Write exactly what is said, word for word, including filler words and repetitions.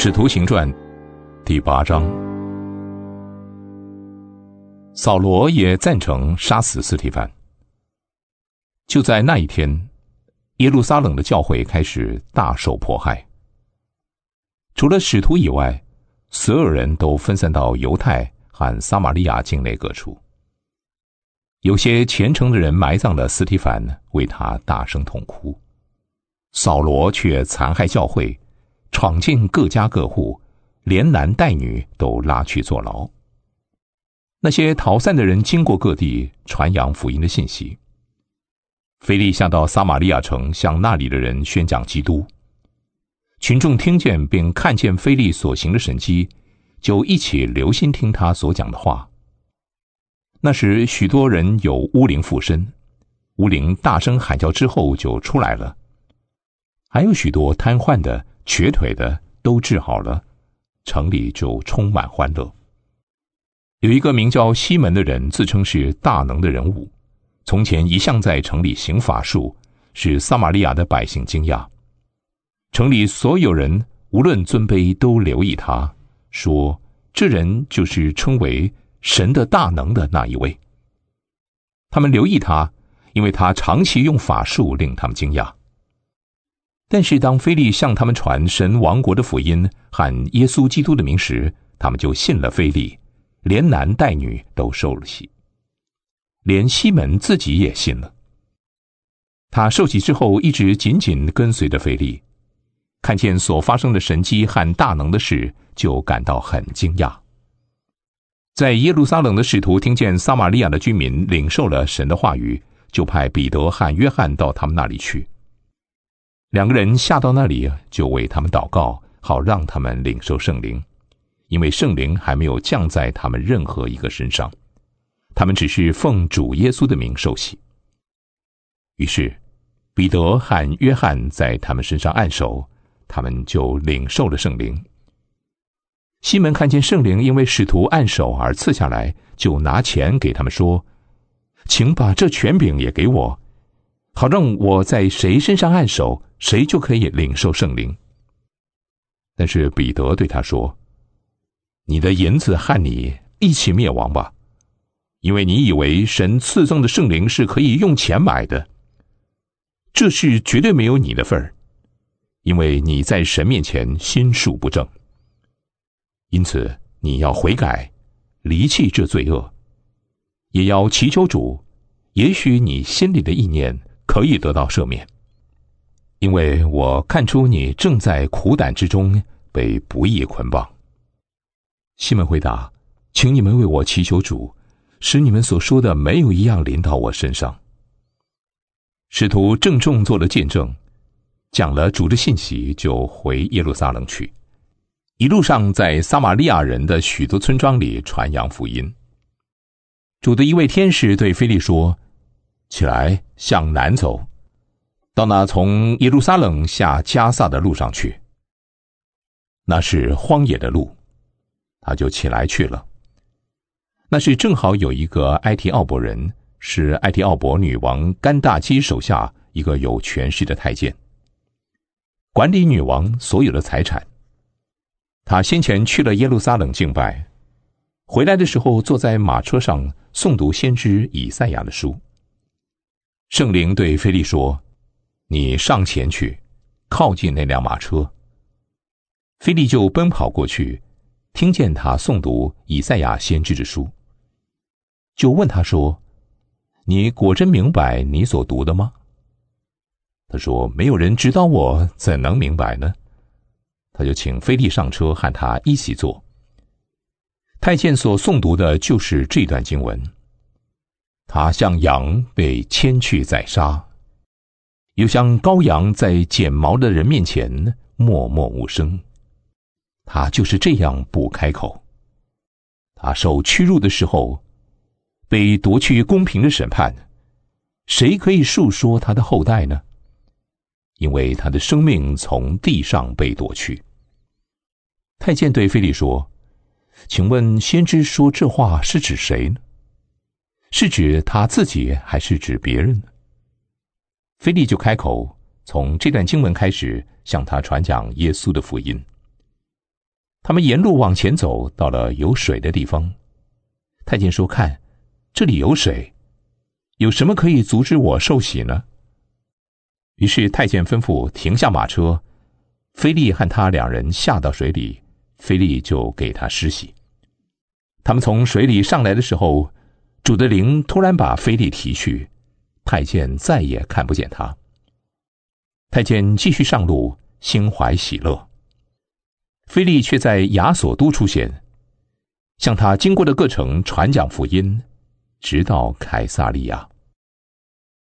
使徒行传第八章，扫罗也赞成杀死司提反。就在那一天，耶路撒冷的教会开始大受迫害。除了使徒以外，所有人都分散到犹太和撒玛利亚境内各处。有些虔诚的人埋葬了司提反，为他大声痛哭。扫罗却残害教会，闯进各家各户，连男带女都拉去坐牢。那些逃散的人经过各地，传扬福音的信息。腓力下到撒玛利亚城，向那里的人宣讲基督。群众听见并看见腓力所行的神迹，就一起留心听他所讲的话。那时许多人有污灵附身，污灵大声喊叫之后就出来了。还有许多瘫痪的、瘸腿的都治好了，城里就充满欢乐。有一个名叫西门的人，自称是大能的人物，从前一向在城里行法术，使撒玛利亚的百姓惊讶。城里所有人无论尊卑都留意他，说这人就是称为神的大能的那一位。他们留意他，因为他长期用法术令他们惊讶。但是当腓力向他们传神王国的福音和耶稣基督的名时，他们就信了腓力，连男带女都受了洗，连西门自己也信了。他受洗之后，一直紧紧跟随着腓力，看见所发生的神迹和大能的事，就感到很惊讶。在耶路撒冷的使徒听见撒玛利亚的居民领受了神的话语，就派彼得和约翰到他们那里去。两个人下到那里，就为他们祷告，好让他们领受圣灵，因为圣灵还没有降在他们任何一个身上，他们只是奉主耶稣的名受洗。于是彼得和约翰在他们身上按手，他们就领受了圣灵。西门看见圣灵因为使徒按手而赐下来，就拿钱给他们说，请把这权柄也给我，好让我在谁身上按手，谁就可以领受圣灵。但是彼得对他说，你的银子和你一起灭亡吧，因为你以为神赐赠的圣灵是可以用钱买的，这事绝对没有你的份儿，因为你在神面前心术不正。因此你要悔改，离弃这罪恶，也要祈求主，也许你心里的意念可以得到赦免，因为我看出你正在苦胆之中被不义捆绑。西门回答，请你们为我祈求主，使你们所说的没有一样临到我身上。使徒郑重做了见证，讲了主的信息，就回耶路撒冷去，一路上在撒玛利亚人的许多村庄里传扬福音。主的一位天使对腓力说，起来向南走，到那从耶路撒冷下加撒的路上去，那是荒野的路。他就起来去了。那是正好有一个埃提奥伯人，是埃提奥伯女王甘大基手下一个有权势的太监，管理女王所有的财产。他先前去了耶路撒冷敬拜，回来的时候坐在马车上诵读先知以赛亚的书。圣灵对腓力说，你上前去，靠近那辆马车。腓力就奔跑过去，听见他诵读以赛亚先知的书，就问他说，你果真明白你所读的吗？他说，没有人指导我，怎能明白呢？他就请腓力上车，和他一起坐。太监所诵读的就是这段经文，他像羊被牵去宰杀，又像羔羊在剪毛的人面前默默无声，他就是这样不开口。他受屈辱的时候，被夺去公平的审判，谁可以述说他的后代呢？因为他的生命从地上被夺去。太监对腓力说，请问先知说这话是指谁呢？是指他自己还是指别人呢？腓力就开口，从这段经文开始向他传讲耶稣的福音。 他们沿路往前走，到了有水的地方。太监说：“看，这里有水，有什么可以阻止我受洗呢？”于是太监吩咐停下马车，腓力和他两人下到水里，腓力就给他施洗。他们从水里上来的时候，主的灵突然把腓力提去，太监再也看不见他。太监继续上路，心怀喜乐。腓力却在亚索都出现，向他经过的各城传讲福音，直到凯撒利亚。